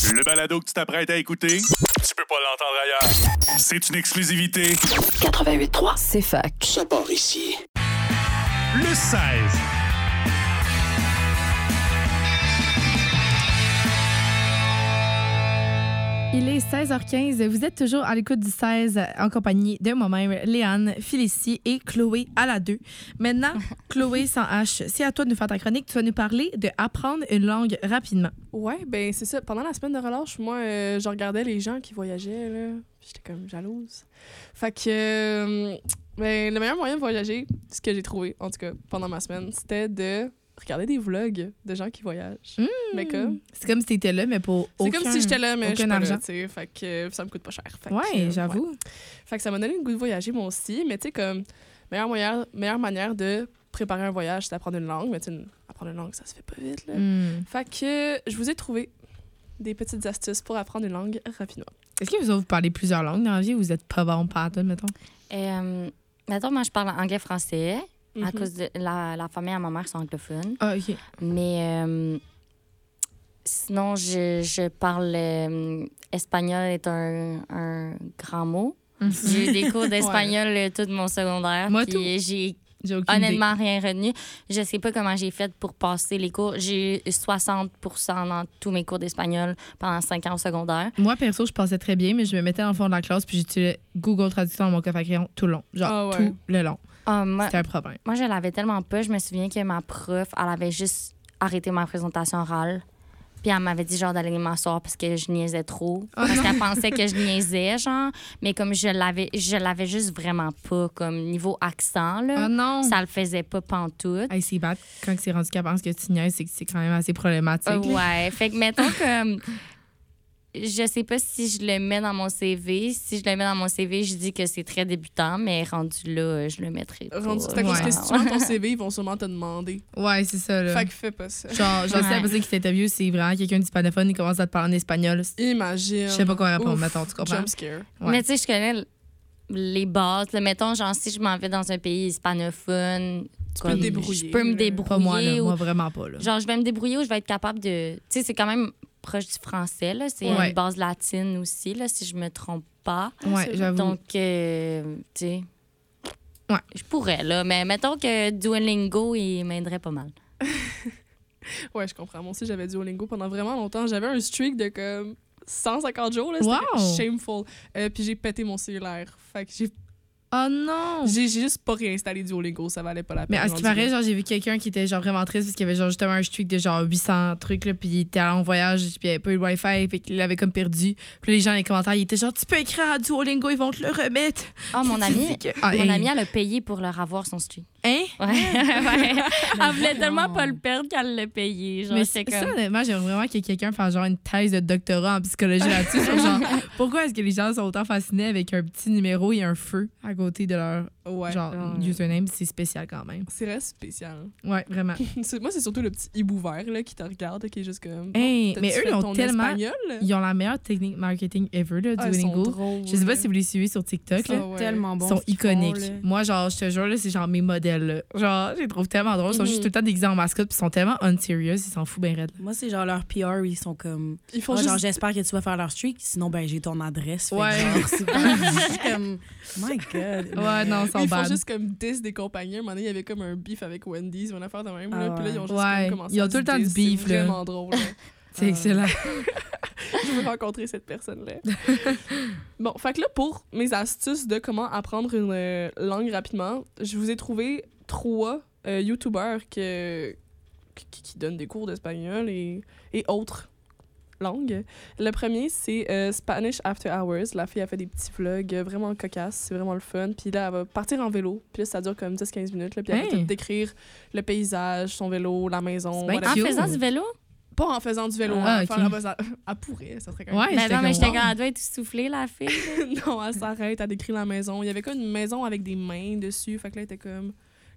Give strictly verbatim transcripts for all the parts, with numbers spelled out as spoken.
Le balado que tu t'apprêtes à écouter, tu peux pas l'entendre ailleurs. C'est une exclusivité. quatre-vingt-huit trois, C'est fac. ça part ici. Le seize. Il est seize heures quinze. Vous êtes toujours à l'écoute du seize en compagnie de moi-même, Léane, Félicie et Chloé à la deux. Maintenant, Chloé sans H, c'est à toi de nous faire ta chronique. Tu vas nous parler de apprendre une langue rapidement. Ouais, ben c'est ça. Pendant la semaine de relâche, moi, euh, je regardais les gens qui voyageaient, là. J'étais comme jalouse. Fait que, euh, ben, le meilleur moyen de voyager, ce que j'ai trouvé, en tout cas, pendant ma semaine, c'était de regarder des vlogs de gens qui voyagent. Mmh. Mais comme... C'est comme si t'étais là, mais pour C'est aucun... comme si j'étais là, mais je suis aucun pas là, argent. tu sais. Fait que euh, ça me coûte pas cher. Fait que, Ouais, euh, j'avoue. ouais. Fait que ça m'a donné le goût de voyager, moi aussi. Mais tu sais, comme, meilleure, moyen, meilleure manière de préparer un voyage, c'est d'apprendre une langue. Mais tu sais, une- apprendre une langue, ça se fait pas vite, là. Mmh. Fait que je vous ai trouvé des petites astuces pour apprendre une langue rapidement. Est-ce que vous autres, vous parlez plusieurs langues dans la vie ou vous êtes pas bon pas à tout, mettons? Euh, mettons, moi, je parle anglais-français à Mhm. cause de la, la famille à ma mère sont anglophones. Ah, OK. Mais euh, sinon, je, je parle euh, espagnol est un, un grand mot. J'ai eu des cours d'espagnol euh, tout mon secondaire. Moi, puis tout. j'ai J'ai aucune honnêtement rien retenu. Je sais pas comment j'ai fait pour passer les cours. J'ai eu soixante pour cent dans tous mes cours d'espagnol pendant cinq ans au secondaire. idée. Moi, perso, je passais très bien, mais je me mettais dans le fond de la classe puis j'utilisais Google Traduction dans mon coffre à crayon tout le long. Genre, Ah ouais. tout le long. Ah, moi, C'était un problème. Moi, je l'avais tellement pas. Je me souviens que ma prof, elle avait juste arrêté ma présentation orale. Puis elle m'avait dit, genre, d'aller m'asseoir parce que je niaisais trop. parce qu'elle pensait que je niaisais, genre. Mais comme je l'avais je l'avais juste vraiment pas, comme niveau accent, là. Ah non! Ça le faisait pas pantoute. Hey, c'est bad. Quand c'est rendu qu'elle pense que tu niaises, c'est que c'est quand même assez problématique. Euh, là. ouais. Fait que, mettons que... Je sais pas si je le mets dans mon C V. Si je le mets dans mon C V, je dis que c'est très débutant, mais rendu là, je le mettrai pas. Rendu, c'est à cause Ouais. que si tu mets ton C V, ils vont sûrement te demander. Ouais, c'est ça. Là. Fait que fais pas ça. Genre, genre, Ouais. si la personne qui t'interviewe, c'est vraiment quelqu'un d'hispanophone, il commence à te parler en espagnol. Imagine. Je sais pas quoi répondre, Ouf, mettons, tu comprends? Jump scare. Ouais. Mais tu sais, je connais l- les bases. Là. Mettons, genre, si je m'en vais dans un pays hispanophone, Tu peux te comme, débrouiller, Je peux me là. débrouiller. Pas moi, là. ou- Moi, vraiment pas. Là. Genre, je vais me débrouiller ou je vais être capable de... Tu sais, c'est quand même proche du français, là. C'est Ouais. une base latine aussi, là, si je me trompe pas. Ouais, c'est- j'avoue. Donc, euh, tu sais... Ouais. Je pourrais, là. Mais mettons que Duolingo, il m'aiderait pas mal. Ouais, je comprends. Moi aussi, j'avais Duolingo pendant vraiment longtemps. J'avais un streak de comme cent cinquante jours. Là. C'était Wow! shameful. Euh, puis j'ai pété mon cellulaire. Fait que j'ai, Oh non! j'ai, j'ai juste pas réinstallé Duolingo. Ça valait pas la Mais peine. à ce qui rendu paraît, là. genre, j'ai vu quelqu'un qui était genre vraiment triste parce qu'il avait genre justement un streak de genre huit cents trucs, là, puis il était allé en voyage, puis il avait pas eu le Wi-Fi, puis qu'il l'avait comme perdu. Puis les gens dans les commentaires, ils étaient genre, tu peux écrire à Duolingo, ils vont te le remettre. Ah, mon Tu ami... dis que- Ah, Mon hey. amie, elle a payé pour leur avoir son streak. Hein? Ouais. ouais. Elle voulait tellement pas le perdre qu'elle l'a payé. Genre, Mais c'est ça, comme... honnêtement, j'aimerais vraiment que quelqu'un fasse genre une thèse de doctorat en psychologie là-dessus. sur genre, pourquoi est-ce que les gens sont autant fascinés avec un petit numéro et un feu à côté de leur Ouais. genre Ouais. username? C'est spécial quand même. C'est vrai spécial. Ouais, vraiment. C'est- moi, c'est surtout le petit hibou vert là, qui te regarde, qui est juste comme. bon, Hey, t'as-tu mais eux, fait ils ont ton tellement- espagnol? Ils ont la meilleure technique marketing ever, là, Ah, ils sont Duolingo. drôles. Je sais pas si vous les suivez sur TikTok. là. Ah ouais. Tellement bon. Ils sont ce qu'ils iconiques. font, là. Moi, genre, je te jure, là, c'est genre mes modèles. Là. Genre, je les trouve tellement drôles. Ils sont Mhm. juste tout le temps déguisés en mascotte, puis ils sont tellement unserious, ils s'en foutent bien raide. Moi, c'est genre leur P R, ils sont comme. Ils font Ah, juste. genre, j'espère que tu vas faire leur streak, sinon, ben, j'ai ton adresse. Fait que Ouais. genre, c'est pas- je suis comme. My God. Ouais, non, ils sont Ils font bad. juste comme dix des compagnies. Un moment donné, il y avait comme un beef avec Wendy's, une affaire de même. Ah là. Puis là, ils ont juste ouais. comme commencé Ils ont à tout se le temps du diss. beef, C'est là. vraiment drôle. là. C'est Ah. excellent. Je veux rencontrer cette personne-là. Bon, fait que là, pour mes astuces de comment apprendre une euh, langue rapidement, je vous ai trouvé trois euh, YouTubers que, qui, qui donnent des cours d'espagnol et, et autres langues. Le premier, c'est euh, Spanish After Hours. La fille a fait des petits vlogs euh, vraiment cocasses. C'est vraiment le fun. Puis là, elle va partir en vélo. Puis là, ça dure comme dix à quinze minutes. Là, puis elle va Hey. tout décrire le paysage, son vélo, la maison. C'est bien whatever. En cute. faisant du vélo? Pas en faisant du vélo. Ah, hein, ok. faire la base à- elle pourrait, ça serait quand même Ouais, Ben j'étais non, mais comme, j'étais wow. quand elle doit être soufflée, la fille. non, elle s'arrête, elle décrit la maison. Il y avait comme une maison avec des mains dessus. Fait que là, elle était comme...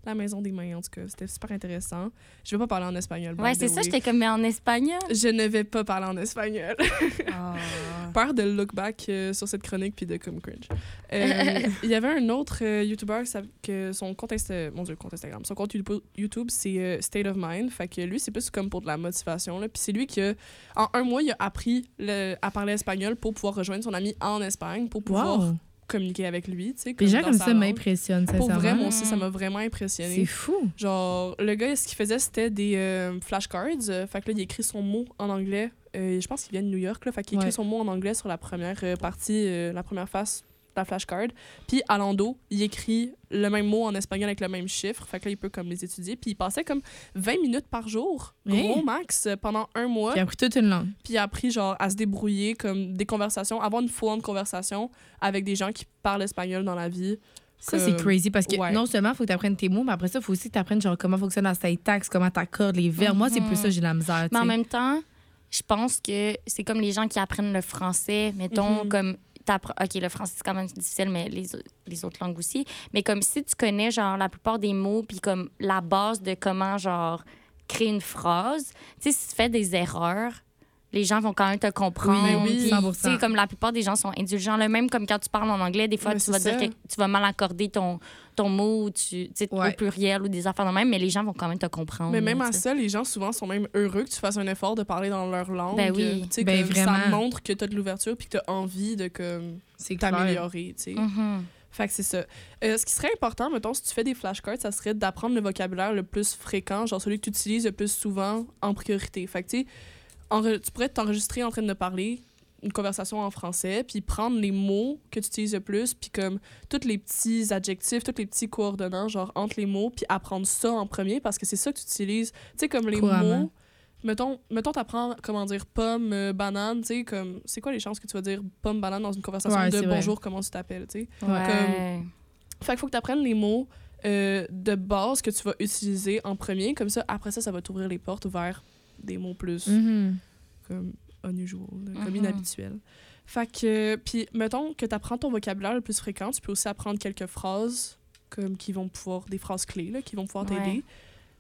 La maison des mains, en tout cas. C'était super intéressant. Je vais pas parler en espagnol. Ouais, c'est ça, j'étais comme, mais en espagnol. Je ne vais pas parler en espagnol. Ah. Peur de look back euh, sur cette chronique puis de comme cringe. Euh, Il y avait un autre euh, YouTuber ça- que son compte, Insta- mon Dieu, compte Instagram. Son compte YouTube, YouTube, c'est euh, State of Mind. Fait que lui, c'est plus comme pour de la motivation. Là. Puis c'est lui qui, a, en un mois, il a appris le, à parler espagnol pour pouvoir rejoindre son ami en Espagne, pour pouvoir Wow. communiquer avec lui. Tu sais, Les gens dans comme sa ça langue. m'impressionnent, Pour sincèrement. vrai, moi aussi, ça m'a vraiment impressionné. C'est fou. Genre, le gars, ce qu'il faisait, c'était des euh, flashcards. Euh, fait que là, il écrit son mot en anglais. Euh, je pense qu'il vient de New York, là. Fait qu'il écrit Ouais. son mot en anglais sur la première euh, partie, euh, la première face de la flashcard. Puis, à l'endo, il écrit le même mot en espagnol avec le même chiffre. Fait que là, il peut comme les étudier. Puis, il passait comme vingt minutes par jour, gros Hey. max, euh, pendant un mois. J'ai appris toute une langue. Puis, il a appris, genre, à se débrouiller, comme des conversations, avoir une full-on conversation avec des gens qui parlent espagnol dans la vie. Ça, c'est Comme- crazy parce que ouais. non seulement il faut que tu apprennes tes mots, mais après ça, il faut aussi que tu apprennes genre, comment fonctionne la syntaxe, comment tu accordes les verbes. Moi, c'est plus ça, j'ai de la misère. Mais en tu sais. même temps, je pense que c'est comme les gens qui apprennent le français, mettons, Mhm. comme t'appre- OK, le français, c'est quand même difficile, mais les, au- les autres langues aussi. Mais comme si tu connais, genre, la plupart des mots, puis comme la base de comment, genre, créer une phrase, tu sais, si tu fais des erreurs, les gens vont quand même te comprendre. Oui, oui, puis, cent tu pour cent. sais, comme la plupart des gens sont indulgents. Là, même comme quand tu parles en anglais, des fois, Mais tu vas c'est dire ça. que tu vas mal accorder ton, ton mot ou tu, tu sais, Ouais. au pluriel ou des affaires de même, mais les gens vont quand même te comprendre. Mais même là, à tu sais. ça, les gens souvent sont même heureux que tu fasses un effort de parler dans leur langue. Ben oui. Tu sais, Ben comme vraiment. ça montre que tu as de l'ouverture puis que tu as envie de comme, C'est clair. t'améliorer. tu sais. Mhm. Fait que c'est ça. Euh, ce qui serait important, mettons, si tu fais des flashcards, ça serait d'apprendre le vocabulaire le plus fréquent, genre celui que tu utilises le plus souvent en priorité. Fait que tu sais, enre- tu pourrais t'enregistrer en train de parler une conversation en français, puis prendre les mots que tu utilises le plus, puis comme tous les petits adjectifs, tous les petits coordonnants, genre entre les mots, puis apprendre ça en premier, parce que c'est ça que tu utilises. Tu sais, comme les Couramment. mots, mettons, mettons t'apprends comment dire pomme, euh, banane, tu sais, comme, c'est quoi les chances que tu vas dire pomme, banane dans une conversation Ouais, de c'est vrai. bonjour, comment tu t'appelles, tu sais. Ouais. Fait qu'il faut que tu apprennes les mots euh, de base que tu vas utiliser en premier. Comme ça, après ça, ça va t'ouvrir les portes vers des mots plus Mhm. comme unusual, là, comme Mhm. inhabituels. Fait que, puis mettons que tu apprends ton vocabulaire le plus fréquent, tu peux aussi apprendre quelques phrases comme qui vont pouvoir, des phrases clés, là, qui vont pouvoir t'aider. Ouais.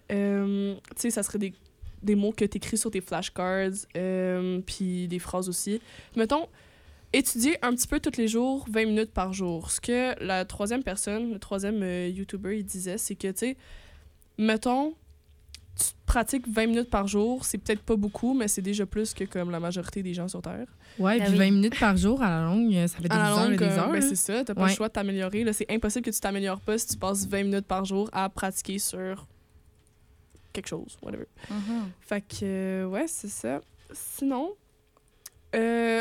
Euh, tu sais, ça serait des, des mots que tu écris sur tes flashcards, euh, puis des phrases aussi. Mettons, étudier un petit peu tous les jours, vingt minutes par jour. Ce que la troisième personne, le troisième euh, YouTuber, il disait, c'est que, tu sais, mettons, tu pratiques vingt minutes par jour, c'est peut-être pas beaucoup, mais c'est déjà plus que comme la majorité des gens sur Terre. Ouais, Ben puis oui. vingt minutes par jour à la longue, ça fait des À la heures et longue, des euh, heures. ben, là. c'est ça, t'as pas Ouais. le choix de t'améliorer. Là. C'est impossible que tu t'améliores pas si tu passes vingt minutes par jour à pratiquer sur quelque chose, whatever. Mhm. Fait que, euh, ouais, c'est ça. Sinon, euh...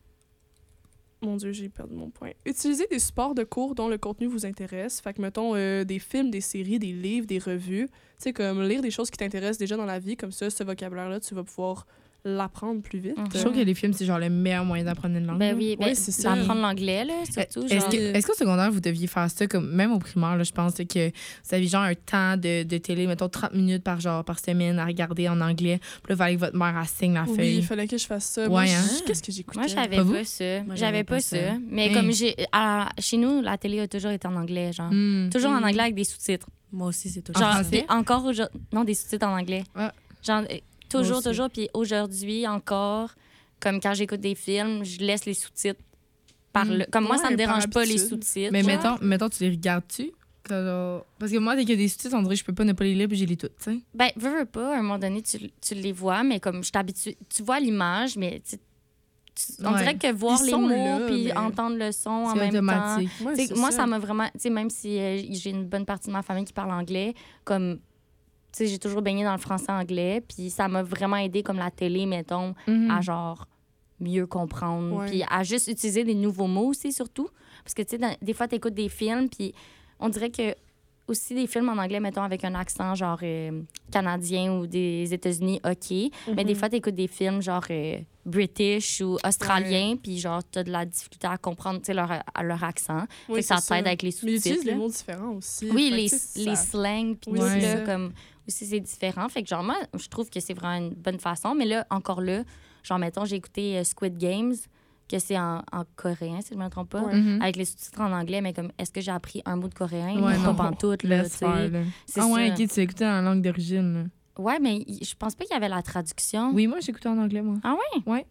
mon Dieu, j'ai perdu mon point. Utilisez des supports de cours dont le contenu vous intéresse. Fait que, mettons, euh, des films, des séries, des livres, des revues. Tu sais, comme lire des choses qui t'intéressent déjà dans la vie. Comme ça, ce vocabulaire-là, tu vas pouvoir l'apprendre plus vite. Mhm. Je trouve que les films, c'est genre le meilleur moyen d'apprendre une langue. Ben là. oui, ben, Ouais, c'est ça. d'apprendre l'anglais, là, surtout. Est-ce genre. que- est-ce qu'au secondaire, vous deviez faire ça, comme même au primaire, là, je pense que vous aviez genre un temps de, de télé, mettons trente minutes par genre, par semaine à regarder en anglais. Puis là, il fallait que votre mère elle signe la Oui, feuille. il fallait que je fasse ça. Moi, Ouais, je- hein? Qu'est-ce que j'écoutais? Moi, j'avais Pas vous? pas ça. Moi, J'avais pas ça. Mais Hey. comme j'ai. à- Chez nous, la télé a toujours été en anglais, genre. Hmm. Toujours en Mm. anglais avec des sous-titres. Moi aussi, c'est toujours En Genre, ça. français? c'est encore aujourd'hui. Non, des sous-titres en anglais. Ah. Genre, euh, toujours, aussi. toujours. Puis aujourd'hui, encore, comme quand j'écoute des films, je laisse les sous-titres par Mm. le. Comme moi, Ouais, ça me par dérange pas les habitude. sous-titres. Mais genre. mettons, mettons, tu les regardes-tu? Alors- Parce que moi, dès qu'il y a des sous-titres, on dirait que je peux pas ne pas les lire puis j'ai les toutes, tu sais. Ben, veux, veux pas, à un moment donné, tu, tu les vois, mais comme je t'habitue. Tu vois l'image, mais tu- tu- on Ouais. dirait que voir Ils les sont mots là, puis mais- entendre le son en C'est même temps. automatique. Ouais, Tu sais, c'est moi, ça. ça m'a vraiment. Tu sais, même si euh, j'ai une bonne partie de ma famille qui parle anglais, comme. Tu sais, j'ai toujours baigné dans le français-anglais, puis ça m'a vraiment aidé, comme la télé, mettons, Mhm. à genre mieux comprendre, Ouais. puis à juste utiliser des nouveaux mots aussi, surtout. Parce que, tu sais, dans- des fois, tu écoutes des films, puis on dirait que aussi des films en anglais, mettons, avec un accent genre euh, canadien ou des États-Unis, OK. Mais des Mhm. fois, tu écoutes des films genre euh, british ou australien, puis genre, tu as de la difficulté à comprendre, tu sais, leur, à leur accent. Oui, Fait que ça c'est t'aide avec les Mais ils utilisent sous-titres. des là. mots différents aussi. Oui, Fait que, les, tu sais, les ça- slangs, puis Oui, tout, c'est là, ça. comme aussi, c'est différent. Fait que genre, moi, je trouve que c'est vraiment une bonne façon. Mais là, encore là, genre, mettons, j'ai écouté euh, Squid Games, que c'est en, en coréen, si je ne me trompe pas, Ouais. Mhm. avec les sous-titres en anglais, mais comme, est-ce que j'ai appris un mot de coréen? Ouais, pas non. pantoute, là, tu Laisse sais. faire, là. C'est Ah ouais, ça. ok, tu écoutais en langue d'origine. là. Ouais, mais y- je pense pas qu'il y avait la traduction. Oui, moi, j'écoutais en anglais, moi. Ah ouais? Ouais.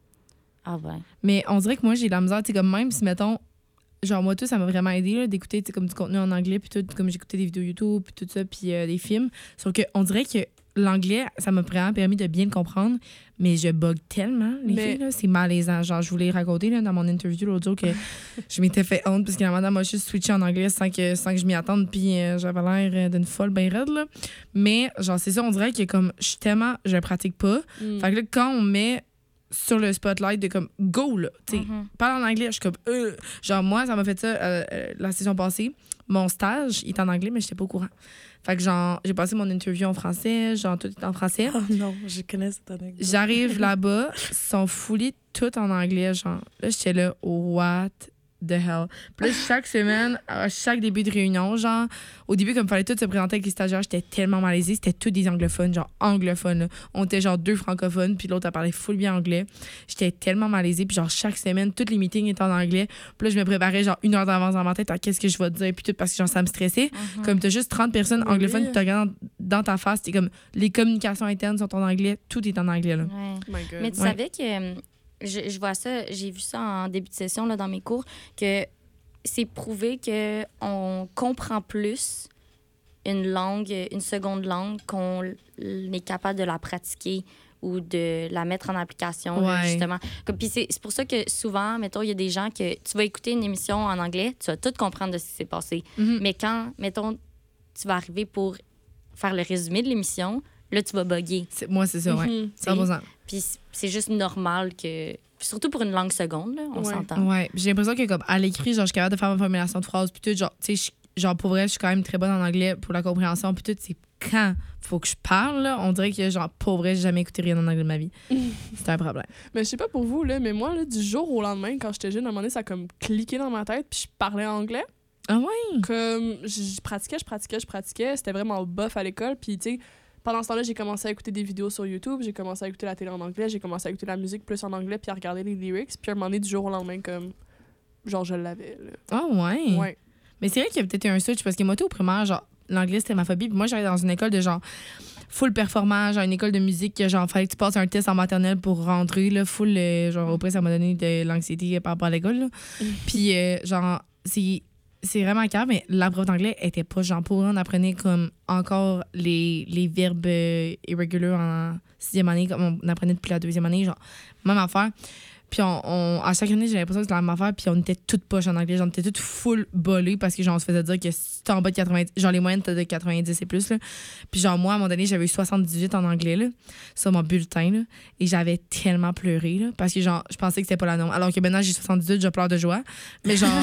Ah ouais. Mais on dirait que moi, j'ai de la misère, tu sais, comme même si, mettons, genre, moi, tout, ça m'a vraiment aidé, là, d'écouter, tu sais, comme du contenu en anglais, puis tout, comme j'écoutais des vidéos YouTube, puis tout ça, puis euh, des films. Sauf que on dirait que l'anglais, ça m'a vraiment permis de bien le comprendre, mais je bug tellement, les Mais- filles, là, c'est malaisant. Genre, je voulais raconter, là, dans mon interview l'autre jour, que je m'étais fait honte, parce que la madame m'a juste switché en anglais sans que, sans que je m'y attende, puis euh, j'avais l'air euh, d'une folle ben raide, là. Mais, genre, c'est ça, on dirait que, comme, je suis tellement, je pratique pas. Mm. Fait que là, quand on met sur le spotlight de comme go là, tu sais, Mhm. parle en anglais, je suis comme euh. genre moi ça m'a fait ça euh, euh, la saison passée. Mon stage il est en anglais mais j'étais pas au courant. Fait que genre j'ai passé mon interview en français, genre tout est en français. Oh non, je connais cette anecdote. J'arrive là-bas, ils sont foulés tout en anglais genre. Là j'étais là what the hell. Puis là, chaque semaine, à chaque début de réunion, genre, au début, comme il fallait tout se présenter avec les stagiaires, j'étais tellement malaisée. C'était tous des anglophones, genre anglophones. Là. On était genre deux francophones, puis l'autre, elle parlait full bien anglais. J'étais tellement malaisée, puis genre, chaque semaine, tous les meetings étaient en anglais. Puis là, je me préparais genre une heure d'avance dans ma tête à qu'est-ce que je vais te dire, puis tout, parce que genre, ça me stressait. Mhm. Comme t'as juste trente personnes Oui. anglophones qui te regardent dans ta face, t'es comme, les communications internes sont en anglais, tout est en anglais, là. Ouais. Oh my God. Mais tu Ouais. savais que, hum, je, je vois ça, j'ai vu ça en début de session là, dans mes cours, que c'est prouvé qu'on comprend plus une langue, une seconde langue, qu'on l- est capable de la pratiquer ou de la mettre en application, là, Ouais. justement. Comme, puis c'est c'est pour ça que souvent, mettons, il y a des gens que tu vas écouter une émission en anglais, tu vas tout comprendre de ce qui s'est passé. Mhm. Mais quand, mettons, tu vas arriver pour faire le résumé de l'émission, là, tu vas bugger. C'est- Moi, c'est ça, ouais. Mhm. cent pour cent. Puis c- c'est juste normal que... Surtout pour une langue seconde, là, on Ouais. s'entend. Ouais, j'ai l'impression que comme à l'écrit, genre je suis capable de faire ma formulation de phrase puis tout, genre tu sais je- genre pour vrai, je suis quand même très bonne en anglais pour la compréhension puis tout, c'est quand faut que je parle là, on dirait que genre pour vrai, j'ai jamais écouté rien en anglais de ma vie. C'est un problème. Mais je sais pas pour vous, là, mais moi, là, du jour au lendemain, quand j'étais jeune, à un moment donné, ça a comme cliqué dans ma tête, puis je parlais anglais. Ah ouais. Comme, je je pratiquais, je pratiquais, je pratiquais. C'était vraiment bof à l'école. Puis, tu sais, pendant ce temps-là, j'ai commencé à écouter des vidéos sur YouTube, j'ai commencé à écouter la télé en anglais, j'ai commencé à écouter la musique plus en anglais, puis à regarder les lyrics. Puis, à un moment donné, du jour au lendemain, comme, genre, je l'avais, là. Ah ouais. Ouais. Mais c'est vrai qu'il y a peut-être eu un switch parce que moi tout au primaire, genre l'anglais c'était ma phobie, puis moi j'allais dans une école de genre full performant, genre une école de musique que genre fallait que tu passes un test en maternelle pour rentrer là, full euh, genre au près ça m'a donné de l'anxiété par rapport à l'école là. Puis euh, genre c'est c'est vraiment calme, mais la prof d'anglais était pas genre pour on apprenait comme encore les, les verbes euh, irréguliers en sixième année, comme on apprenait depuis la deuxième année, genre même affaire. Puis on, on- à chaque année, j'ai l'impression que c'était la même affaire, puis on était toutes poches en anglais, genre on était toutes full bolées parce que genre on se faisait dire que si t'es en bas de quatre-vingt-dix, genre les moyennes t'as de quatre-vingt-dix et plus là. Puis genre moi à un moment donné, j'avais eu soixante-dix-huit en anglais là, sur mon bulletin là, et j'avais tellement pleuré là parce que genre je pensais que c'était pas la norme. Alors que maintenant j'ai soixante-dix-huit, je pleure de joie. Mais genre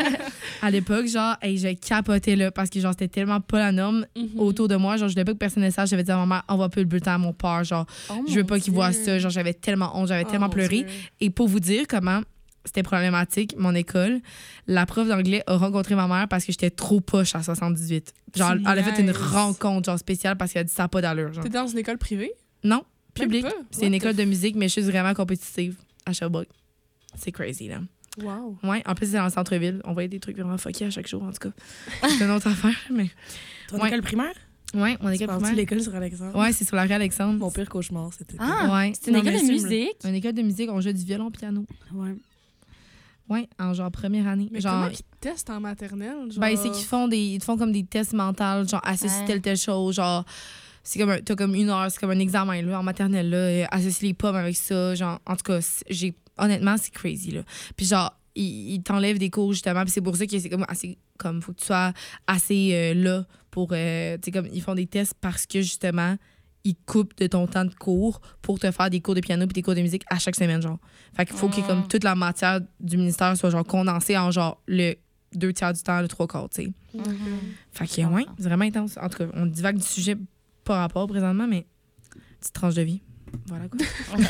à l'époque, genre hey, je capotais là parce que genre c'était tellement pas la norme Mhm. autour de moi, genre je voulais pas que personne ne sache, j'avais dit à ma mère on va plus le bulletin à mon père, genre Oh, je veux mon pas qu'il Dieu. voit ça, genre j'avais tellement honte, j'avais Oh, tellement mon pleuré. Dieu. Et pour vous dire comment c'était problématique, mon école, la prof d'anglais a rencontré ma mère parce que j'étais trop poche à soixante-dix-huit. Genre, Tu elle a fait une niaises. rencontre genre spéciale parce qu'elle a dit ça n'a pas d'allure. Genre. T'étais dans une école privée? Non, public. pas? C'est What une the école f- de musique, mais je suis vraiment compétitive à Sherbrooke. C'est crazy, là. Wow. Ouais, en plus, c'est dans le centre-ville. On voyait des trucs vraiment fuckés à chaque jour, en tout cas. C'est une autre affaire, mais. Ton Ouais. école primaire? Ouais, mon Tu école penses-tu primaire. l'école sur Alexandre? Ouais, c'est sur la rue Alexandre. Mon pire cauchemar, c'était. Ah, Ouais. c'est une Non, école mais de assume, là. musique. Une école de musique, on joue du violon piano. Ouais. Ouais, en genre première année. Mais genre, comment ils testent en maternelle? Genre... Ben, c'est qu'ils font des ils te font comme des tests mentaux, genre associe Ouais. telle telle chose, genre c'est comme un- t'as comme une heure, c'est comme un examen là en maternelle là, euh, associe les pommes avec ça, genre en tout cas, c'est- j'ai honnêtement c'est crazy là. Puis genre ils, ils t'enlèvent des cours justement, puis c'est pour ça que c'est comme assez comme faut que tu sois assez euh, là pour euh, tu sais comme ils font des tests parce que justement ils coupent de ton temps de cours pour te faire des cours de piano puis des cours de musique à chaque semaine genre. Fait qu'il faut que Mm. comme toute la matière du ministère soit genre condensée en genre le deux tiers du temps, le trois quarts, tu sais. Mhm. Fait que, ouais, c'est vraiment intense. En tout cas, on divague du sujet par rapport présentement, mais petite tranche de vie. Voilà quoi.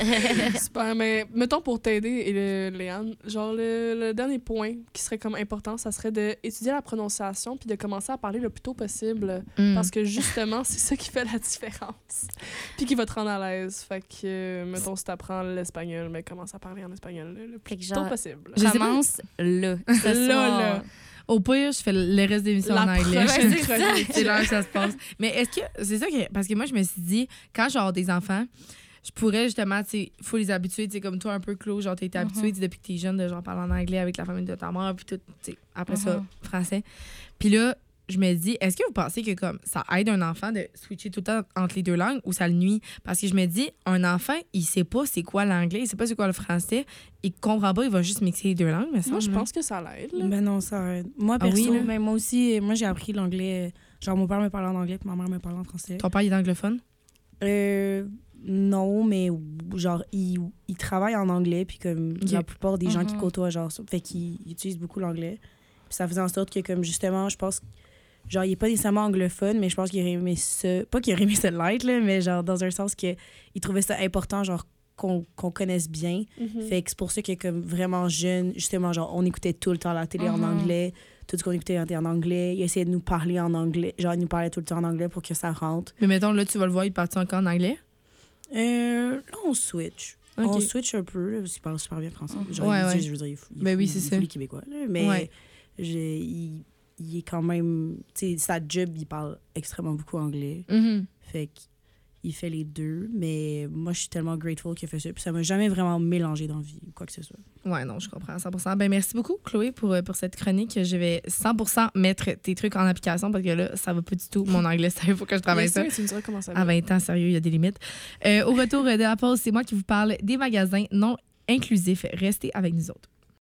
Super, mais mettons pour t'aider, et le- Léane, genre le, le dernier point qui serait comme important, ça serait d'étudier la prononciation puis de commencer à parler le plus tôt possible Mm. parce que justement, c'est ça qui fait la différence puis qui va te rendre à l'aise. Fait que, euh, mettons, si t'apprends l'espagnol, mais commence à parler en espagnol le, le Fait plus que tôt genre, possible. Je sais pas. Commence là. Ce Là, soir. là. Au pire, je fais le reste de l'émission La en anglais. prochaine C'est ça. chronique. C'est là que ça se passe. Mais est-ce que. C'est ça que. Parce que moi, je me suis dit, quand j'ai des enfants, je pourrais justement, tu sais, faut les habituer, tu sais, comme toi, un peu, Claude, genre, t'es été habitué, tu sais, depuis que t'es jeune, de genre parler en anglais avec la famille de ta mère, puis tout, tu sais, après ça, Mhm. français. Puis là, je me dis, est-ce que vous pensez que comme ça aide un enfant de switcher tout le temps entre les deux langues ou ça le nuit? Parce que je me dis, un enfant, il sait pas c'est quoi l'anglais, il sait pas c'est quoi le français, il comprend pas, il va juste mixer les deux langues, mais ça, Moi, je pense que ça l'aide. là. Ben non, ça aide. Moi, Ah oui, perso, là? ben moi aussi, moi, j'ai appris l'anglais. Genre, mon père me parlait en anglais, puis ma mère me parlait en français. ton père, il est anglophone? Euh, non, mais genre, il, il travaille en anglais, puis comme Ok. la plupart des gens qui Mhm. côtoient, genre, ça, fait qu'il il utilise beaucoup l'anglais. Puis ça faisait en sorte que, comme justement, je pense, genre, il est pas nécessairement anglophone, mais je pense qu'il aurait aimé ça, pas qu'il aurait aimé ça l'être, là, mais genre, dans un sens que il trouvait ça important, genre, qu'on qu'on connaisse bien. Mhm. Fait que c'est pour ça que, comme vraiment jeune, justement, genre, on écoutait tout le temps la télé en Mhm. anglais. Tout ce qu'on écoutait était en anglais. Il essayait de nous parler en anglais. Genre, il nous parlait tout le temps en anglais pour que ça rentre. Mais mettons, là, tu vas le voir, il partit encore en anglais? Euh, là, on switch. Ok. On switch un peu. Là, il parle super bien français. Genre, Ouais, il, ouais. je veux dire, il, il, Ben oui, il- c'est il ça. fout les Québécois. Là, mais Ouais. j'ai- il, il est quand même... Tu sais, sa job, il parle extrêmement beaucoup anglais. Mhm. Fait qu'il fait les deux. Mais moi, je suis tellement grateful qu'il a fait ça. Puis ça m'a jamais vraiment mélangé dans la vie ou quoi que ce soit. Ouais, non, je comprends à cent pour cent. Ben, merci beaucoup, Chloé, pour, euh, pour cette chronique. Je vais cent pour cent mettre tes trucs en application parce que là, ça va pas du tout. Mon anglais, ça, il faut que je travaille Bien ça. sûr, tu me diras comment ça va. À vingt ans, sérieux, il y a des limites. Euh, au retour de la pause, c'est moi qui vous parle des magasins non inclusifs. Restez avec nous autres.